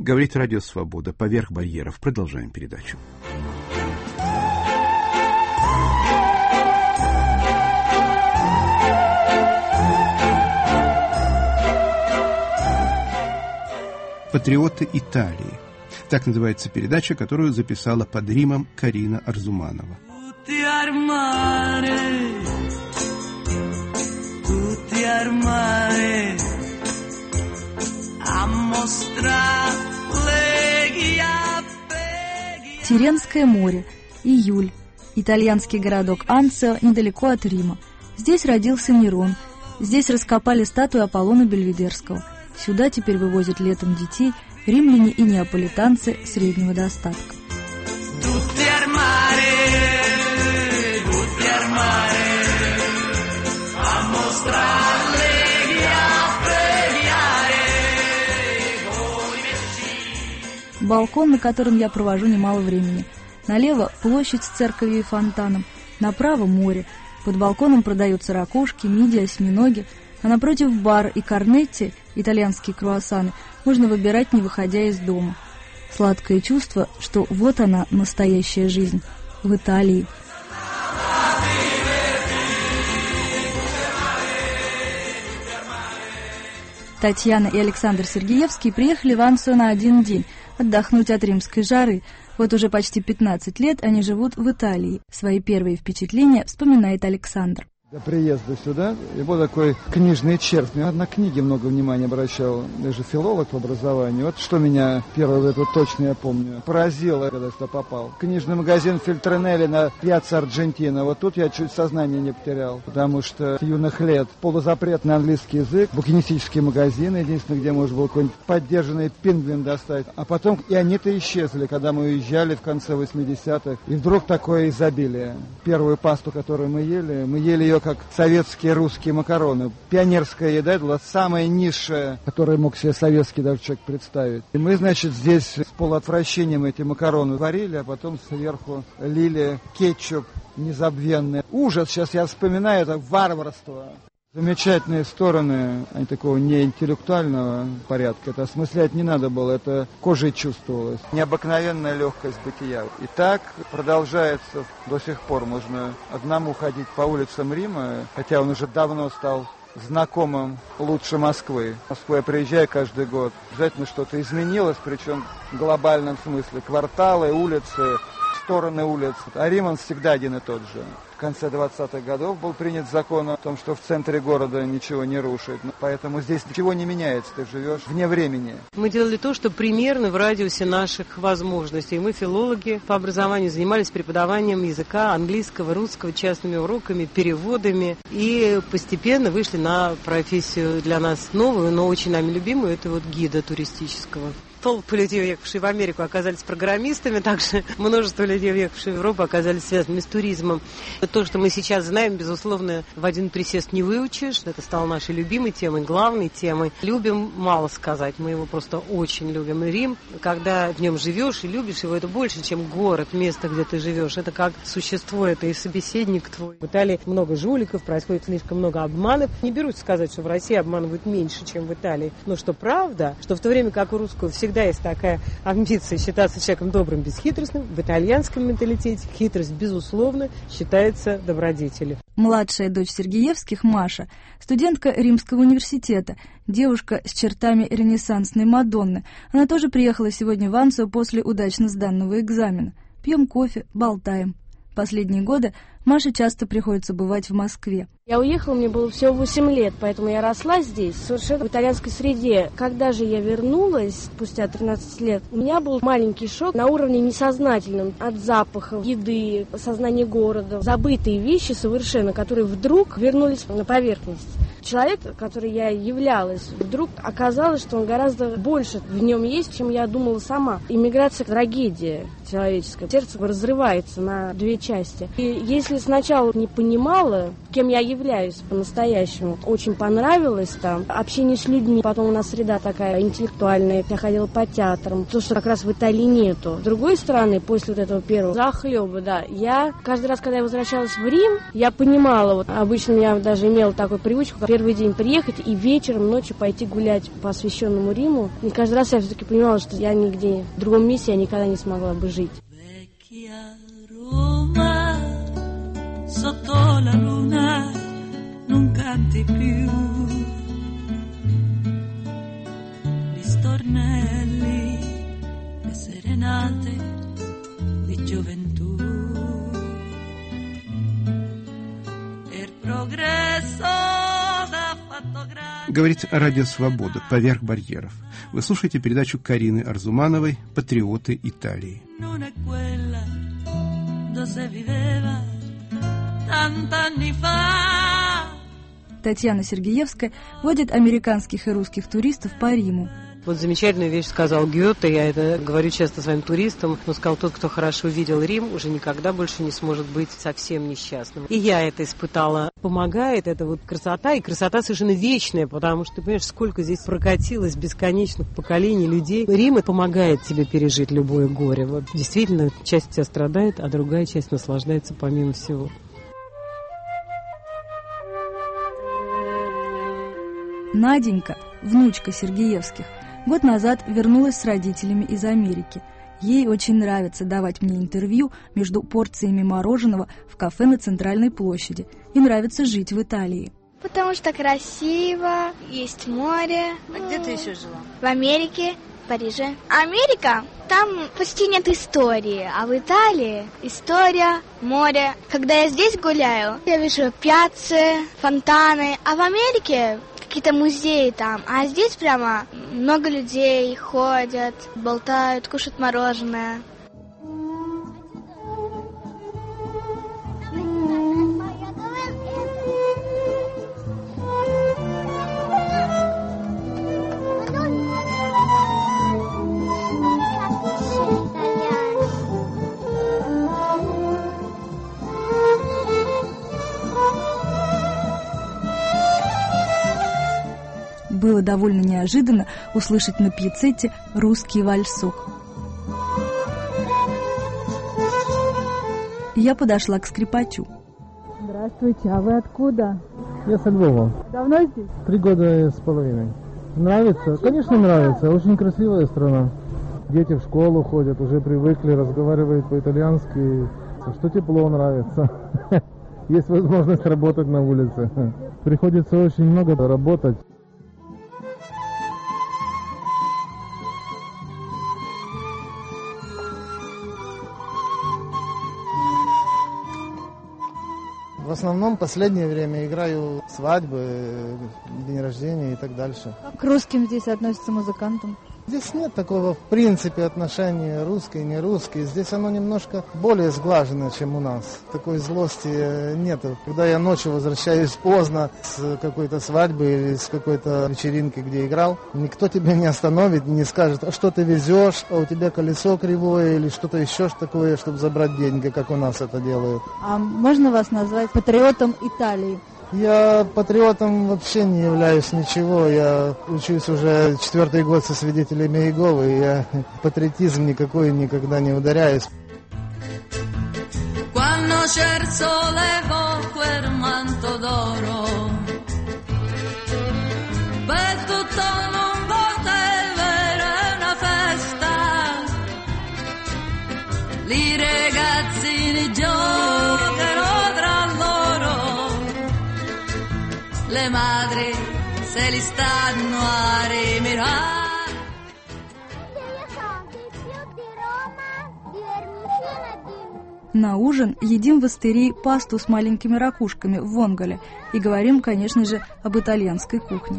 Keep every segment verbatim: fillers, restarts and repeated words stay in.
Говорит Радио Свобода. Поверх барьеров. Продолжаем передачу. «Патриоты Италии». Так называется передача, которую записала под Римом Карина Арзуманова. Тиренское море. Июль. Итальянский городок Анцио недалеко от Рима. Здесь родился Нерон. Здесь раскопали статую Аполлона Бельведерского. Сюда теперь вывозят летом детей римляне и неаполитанцы среднего достатка. Балкон, на котором я провожу немало времени. Налево площадь с церковью и фонтаном, направо море. Под балконом продаются ракушки, мидии, осьминоги, а напротив бар и корнетти, итальянские круассаны, можно выбирать, не выходя из дома. Сладкое чувство, что вот она, настоящая жизнь, в Италии. Татьяна и Александр Сергеевский приехали в Анцио на один день, отдохнуть от римской жары. Вот уже почти пятнадцать лет они живут в Италии. Свои первые впечатления вспоминает Александр. До приезда сюда я был такой книжный червь. Я на книги много внимания обращал. Я же филолог по образованию. Вот что меня первое, это точно я помню, поразило, когда сюда попал. Книжный магазин Фельтринелли на Пьяцца Арджентина. Вот тут я чуть сознание не потерял, потому что с юных лет полузапретный английский язык, букинистические магазины, единственное, где можно было какой-нибудь поддержанный пингвин достать. А потом и они-то исчезли, когда мы уезжали в конце восьмидесятых. И вдруг такое изобилие. Первую пасту, которую мы ели, мы ели ее как советские русские макароны. Пионерская еда была самая низшая, которую мог себе советский даже человек представить. И мы, значит, здесь с полуотвращением эти макароны варили, а потом сверху лили кетчуп незабвенный. Ужас, сейчас я вспоминаю, это варварство. Замечательные стороны, они такого неинтеллектуального порядка, это осмыслять не надо было, это кожей чувствовалось. Необыкновенная легкость бытия. И так продолжается до сих пор. Можно одному ходить по улицам Рима, хотя он уже давно стал знакомым лучше Москвы. В Москву я приезжаю каждый год. Обязательно что-то изменилось, причем в глобальном смысле. Кварталы, улицы, стороны улиц. А Рим он всегда один и тот же. В конце двадцатых годов был принят закон о том, что в центре города ничего не рушит. Поэтому здесь ничего не меняется, ты живешь вне времени. Мы делали то, что примерно в радиусе наших возможностей. Мы, филологи, по образованию занимались преподаванием языка английского, русского, частными уроками, переводами. И постепенно вышли на профессию для нас новую, но очень нами любимую, это вот гида туристического. Толпы людей, уехавшие в Америку, оказались программистами, также множество людей, уехавшие в Европу, оказались связанными с туризмом. То, что мы сейчас знаем, безусловно, в один присест не выучишь. Это стало нашей любимой темой, главной темой. Любим, мало сказать, мы его просто очень любим. И Рим, когда в нем живешь и любишь его, это больше, чем город, место, где ты живешь. Это как существо, это и собеседник твой. В Италии много жуликов, происходит слишком много обманов. Не берусь сказать, что в России обманывают меньше, чем в Италии. Но что правда, что в то время как у русского всегда Всегда есть такая амбиция считаться человеком добрым, бесхитростным. В итальянском менталитете хитрость, безусловно, считается добродетелью. Младшая дочь Сергеевских, Маша, студентка Римского университета, девушка с чертами ренессансной Мадонны. Она тоже приехала сегодня в Анцио после удачно сданного экзамена. Пьем кофе, болтаем. Последние годы Маше часто приходится бывать в Москве. Я уехала, мне было всего восемь лет, поэтому я росла здесь, совершенно в итальянской среде. Когда же я вернулась, спустя тринадцать лет, у меня был маленький шок на уровне несознательном от запахов, еды, сознания города. Забытые вещи совершенно, которые вдруг вернулись на поверхность. Человек, который я являлась, вдруг оказалось, что он гораздо больше в нем есть, чем я думала сама. Иммиграция – трагедия человеческая. Сердце разрывается на две части. И если если сначала не понимала, кем я являюсь по-настоящему, очень понравилось там общение с людьми. Потом у нас среда такая интеллектуальная, я ходила по театрам, то, что как раз в Италии нету. С другой стороны, после вот этого первого захлеба, да, я каждый раз, когда я возвращалась в Рим, я понимала, вот обычно я даже имела такую привычку, первый день приехать и вечером, ночью пойти гулять по освященному Риму. И каждый раз я все-таки понимала, что я нигде, в другом месте я никогда не смогла бы жить. Sotto la luna non canti più gli stornelli, le serenate di gioventù per progresso da fatto grande. Говорит Радио Свобода «Поверх барьеров». Вы слушаете передачу Карины Арзумановой «Патриоты Италии». Non è quella dove viveva tanti fa. Татьяна Сергеевская водит американских и русских туристов по Риму. Вот замечательную вещь сказал Гёте, я это говорю часто своим туристам, он сказал, тот, кто хорошо видел Рим, уже никогда больше не сможет быть совсем несчастным. И я это испытала. Помогает это вот красота, и красота совершенно вечная, потому что ты понимаешь, сколько здесь прокатилось бесконечных поколений людей. Рим помогает тебе пережить любое горе. Вот действительно, часть тебя страдает, а другая часть наслаждается помимо всего. Наденька, внучка Сергеевских, год назад вернулась с родителями из Америки. Ей очень нравится давать мне интервью между порциями мороженого в кафе на Центральной площади. И нравится жить в Италии. Потому что красиво, есть море. А где ты еще жила? В Америке, в Париже. Америка, там почти нет истории, а в Италии история, море. Когда я здесь гуляю, я вижу пьяцы, фонтаны, а в Америке какие-то музеи там, а здесь прямо много людей ходят, болтают, кушают мороженое. Было довольно неожиданно услышать на пьяцете русский вальсок. Я подошла к скрипачу. Здравствуйте, а вы откуда? Я со Львова. Давно здесь? Три года с половиной. Нравится? Конечно, нравится. Очень красивая страна. Дети в школу ходят, уже привыкли, разговаривают по-итальянски. Что тепло нравится. Есть возможность работать на улице. Приходится очень много работать. В основном в последнее время играю свадьбы, день рождения и так дальше. Как к русским здесь относятся музыкантам? Здесь нет такого, в принципе, отношения русский, не русский. Здесь оно немножко более сглажено, чем у нас. Такой злости нет. Когда я ночью возвращаюсь поздно с какой-то свадьбы или с какой-то вечеринки, где играл, никто тебя не остановит, не скажет, а что ты везешь, а у тебя колесо кривое или что-то еще такое, чтобы забрать деньги, как у нас это делают. А можно вас назвать патриотом Италии? Я патриотом вообще не являюсь ничего. Я учусь уже четвертый год со свидетелями Иеговы, и я патриотизм никакой никогда не ударяюсь. Le madri se li stanno a rimirare. На ужин едим в Остерии пасту с маленькими ракушками в вонголе и говорим, конечно же, об итальянской кухне.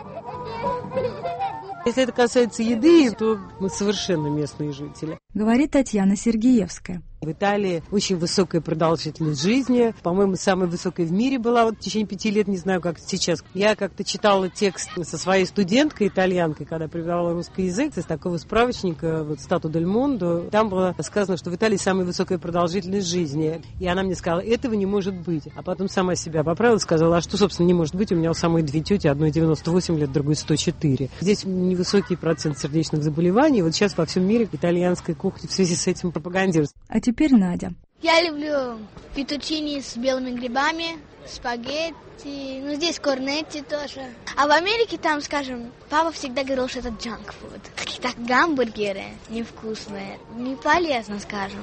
Если это касается еды, то мы совершенно местные жители. Говорит Татьяна Сергеевская. В Италии очень высокая продолжительность жизни. По-моему, самая высокая в мире была вот в течение пяти лет, не знаю, как сейчас. Я как-то читала текст со своей студенткой, итальянкой, когда преподавала русский язык, из такого справочника, вот «Стату дель Мондо». Там было сказано, что в Италии самая высокая продолжительность жизни. И она мне сказала, этого не может быть. А потом сама себя поправила и сказала, а что, собственно, не может быть? У меня у самой две тети, одной девяносто восемь лет, другой сто четыре. Здесь невысокий процент сердечных заболеваний. Вот сейчас во всем мире итальянская кухня в связи с этим пропагандируется. А теперь Надя. Я люблю фетучини с белыми грибами, спагетти, ну здесь корнетти тоже. А в Америке там, скажем, папа всегда говорил, что это junk food. Какие-то гамбургеры невкусные, не полезно, скажем.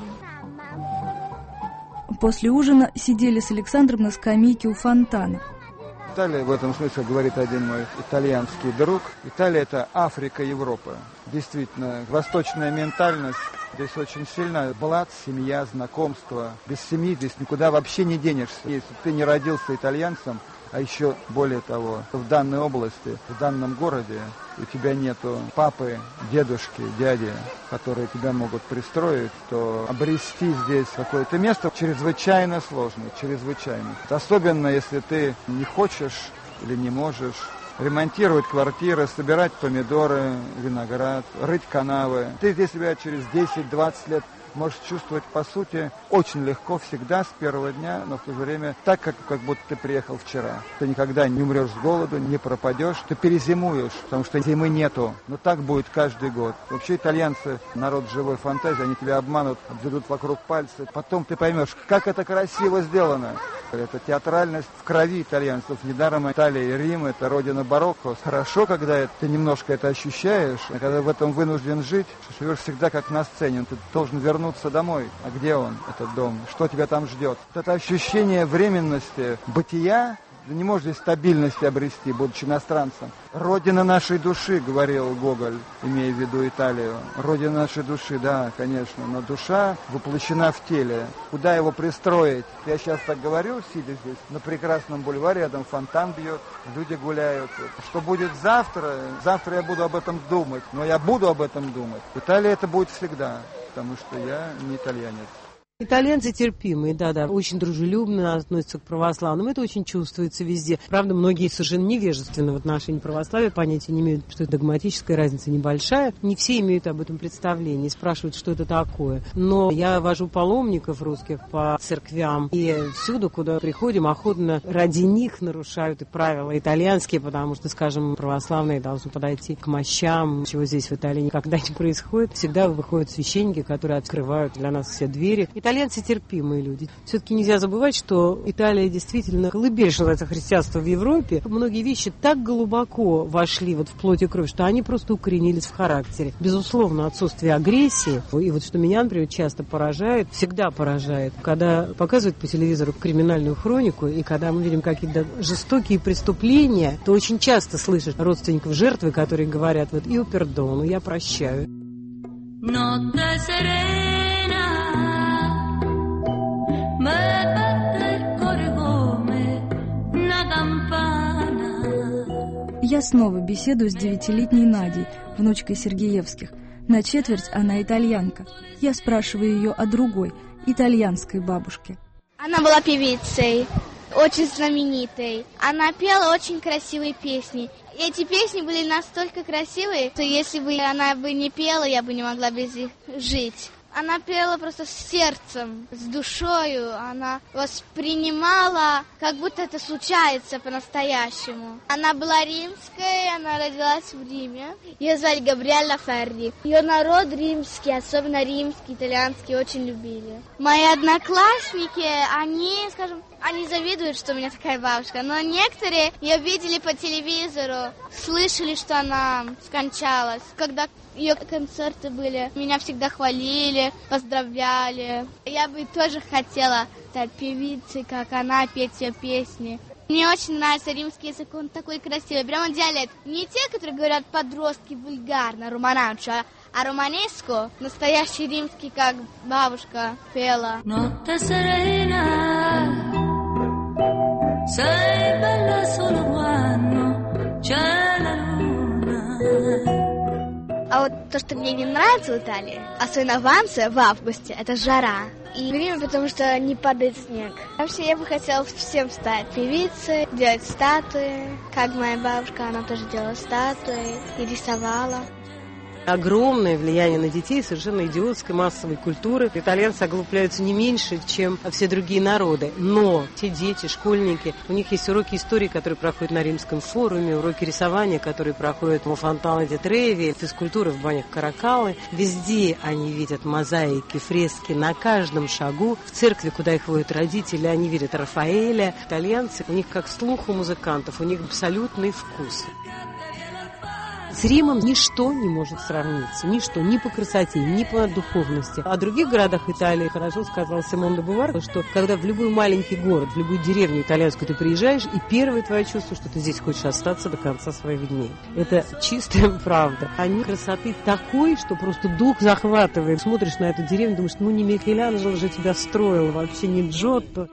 После ужина сидели с Александром на скамейке у фонтана. Италия в этом смысле, говорит один мой итальянский друг, Италия – это Африка Европы. Действительно, восточная ментальность здесь очень сильна. Блат, семья, знакомство. Без семьи здесь никуда вообще не денешься. Если ты не родился итальянцем, а еще более того, в данной области, в данном городе у тебя нету папы, дедушки, дяди, которые тебя могут пристроить, то обрести здесь какое-то место чрезвычайно сложно, чрезвычайно. Особенно, если ты не хочешь или не можешь ремонтировать квартиры, собирать помидоры, виноград, рыть канавы. Ты здесь себя через десять-двадцать лет можешь чувствовать, по сути, очень легко всегда с первого дня, но в то же время так, как, как будто ты приехал вчера. Ты никогда не умрешь с голоду, не пропадешь, ты перезимуешь, потому что зимы нету. Но так будет каждый год. Вообще итальянцы, народ живой фантазии, они тебя обманут, обведут вокруг пальца. Потом ты поймешь, как это красиво сделано. Это театральность в крови итальянцев. Недаром Италия и Рим – это родина барокко. Хорошо, когда ты немножко это ощущаешь, а когда в этом вынужден жить, что живешь всегда как на сцене. Ты должен вернуться домой. А где он, этот дом? Что тебя там ждет? Это ощущение временности, бытия, ты не можешь здесь стабильности обрести, будучи иностранцем. Родина нашей души, говорил Гоголь, имея в виду Италию. Родина нашей души, да, конечно, но душа воплощена в теле. Куда его пристроить? Я сейчас так говорю, сидя здесь на прекрасном бульваре, рядом фонтан бьет, люди гуляют. Что будет завтра? Завтра я буду об этом думать, но я буду об этом думать. Италия это будет всегда, потому что я не итальянец. Итальянцы терпимые, да-да, очень дружелюбно относятся к православным. Это очень чувствуется везде. Правда, многие совершенно невежественны в отношении православия, понятия не имеют, что догматическая разница небольшая. Не все имеют об этом представление, спрашивают, что это такое. Но я вожу паломников русских по церквям, и всюду, куда приходим, охотно ради них нарушают и правила итальянские, потому что, скажем, православные должны подойти к мощам, чего здесь в Италии никогда не происходит. Всегда выходят священники, которые открывают для нас все двери. Итальянцы терпимые люди. Все-таки нельзя забывать, что Италия действительно колыбель желается христианства в Европе. Многие вещи так глубоко вошли вот в плоть и кровь, что они просто укоренились в характере. Безусловно, отсутствие агрессии. И вот что меня, например, часто поражает, всегда поражает, когда показывают по телевизору криминальную хронику, и когда мы видим какие-то жестокие преступления, то очень часто слышишь родственников жертвы, которые говорят, вот, «Io perdono», «Я прощаю». Я снова беседую с девятилетней Надей, внучкой Сергеевских. На четверть она итальянка. Я спрашиваю ее о другой, итальянской бабушке. Она была певицей, очень знаменитой. Она пела очень красивые песни. И эти песни были настолько красивые, что если бы она бы не пела, я бы не могла без них жить. Она пела просто с сердцем, с душою. Она воспринимала, как будто это случается по-настоящему. Она была римской, она родилась в Риме. Ее звали Габриэлла Ферри. Ее народ римский, особенно римский, итальянский, очень любили. Мои одноклассники, они, скажем, они завидуют, что у меня такая бабушка. Но некоторые ее видели по телевизору, слышали, что она скончалась. Когда ее концерты были, меня всегда хвалили, поздравляли. Я бы тоже хотела стать певицей, как она, петь ее песни. Мне очень нравится римский язык, он такой красивый, прямо диалект. Не те, которые говорят подростки вульгарно, романачо, а романеско, настоящий римский, как бабушка пела. А А вот то, что мне не нравится в Италии, особенно в Анце в августе, это жара. И время, потому что не падает снег. Вообще, я бы хотела всем стать певицей, делать статуи. Как моя бабушка, она тоже делала статуи и рисовала. Огромное влияние на детей совершенно идиотской массовой культуры. Итальянцы оглупляются не меньше, чем все другие народы. Но те дети, школьники, у них есть уроки истории, которые проходят на Римском форуме, уроки рисования, которые проходят в Фонтане ди Треви, физкультуры в банях Каракалы. Везде они видят мозаики, фрески на каждом шагу. В церкви, куда их водят родители, они видят Рафаэля. Итальянцы, у них как слух у музыкантов, у них абсолютный вкус. С Римом ничто не может сравниться, ничто, ни по красоте, ни по духовности. О других городах Италии хорошо сказал Симон де Бувар, что когда в любой маленький город, в любую деревню итальянскую ты приезжаешь, и первое твое чувство, что ты здесь хочешь остаться до конца своих дней. Это чистая правда. Они красоты такой, что просто дух захватывает. Смотришь на эту деревню, думаешь, ну не Микеланджело же тебя строил, вообще не Джотто.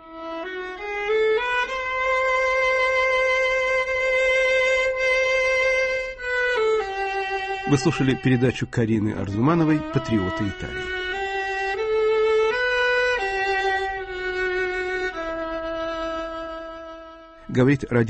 Вы слушали передачу Карины Арзумановой «Патриоты Италии». Говорит радио